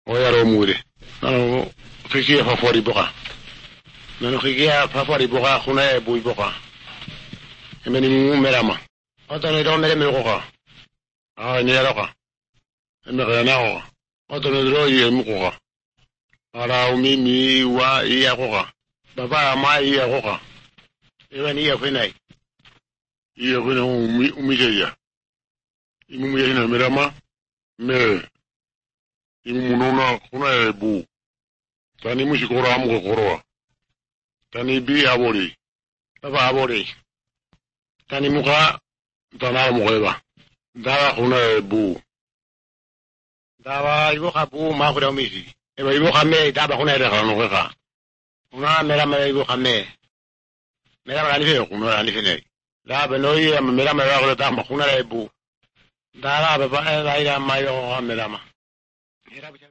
oyaro mure nano fiki fa fori boka nano fiki fa fori boka khuna bui boka emeni mu merama otone do mere me koka ni yaro emere na o otone do ye mu koka ara umimi wa iya koka baba ma iya koka ewen iya fenai iya fena umikeya imu ya merama me imununa kuna bu tani mushikora amu koroa tani bi abori baba abori tani muka tana muka dawa kuna bu dawa ibo kabu ma kuna misi eba ibo kame dawa kuna ere kana nuka una mera ibo kame mera ni fe kuna ni fe ne dawa benoyi mera kuna dawa kuna bu dawa baba ila mayo mera ma